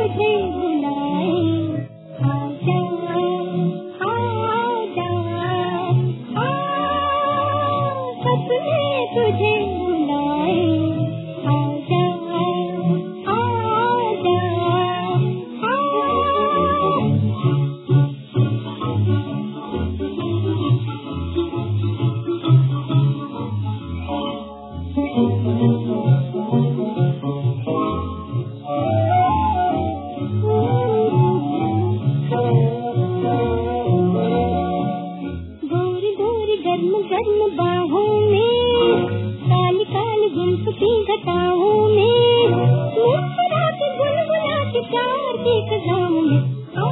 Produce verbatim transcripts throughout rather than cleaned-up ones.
तुझे बुलाए, आजा आजा आ, सपने तुझे बुलाए, आजा आजा आ। गोरी गोरी गर्म गर्म बाहों में, काली काली गुलफती घटाओं में, मुस्कुरा के गुनगुना के प्यार की कदमों में, आ,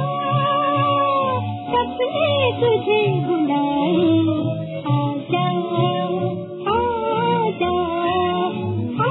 सपने तुझे बुलाए, आजा आजा आ।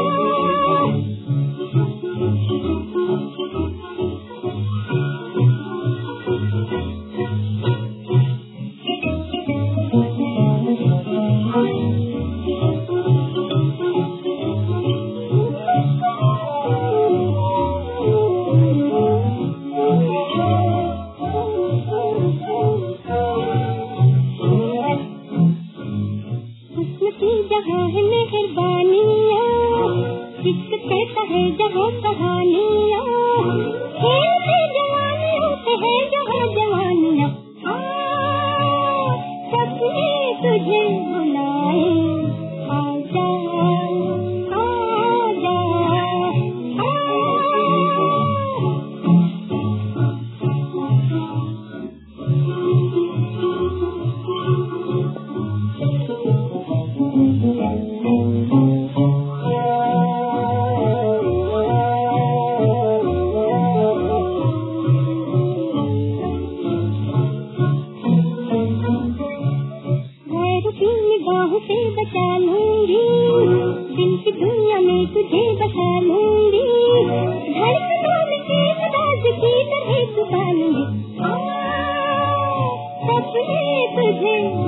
जहाँ है मेहरबानियाँ, इश्क कहता है जहाँ कहानियाँ, खेल से जवानी होते हैं जहाँ जवानियाँ, आ, सपने तुझे बुलाए, आजा आजा आ। निगाहों से बचा लूंगी, दिल की दुनिया में तुझे बसा लूंगी, धड़कनों में एक राज की तरह छुपा लूंगी, आ, सपने तुझे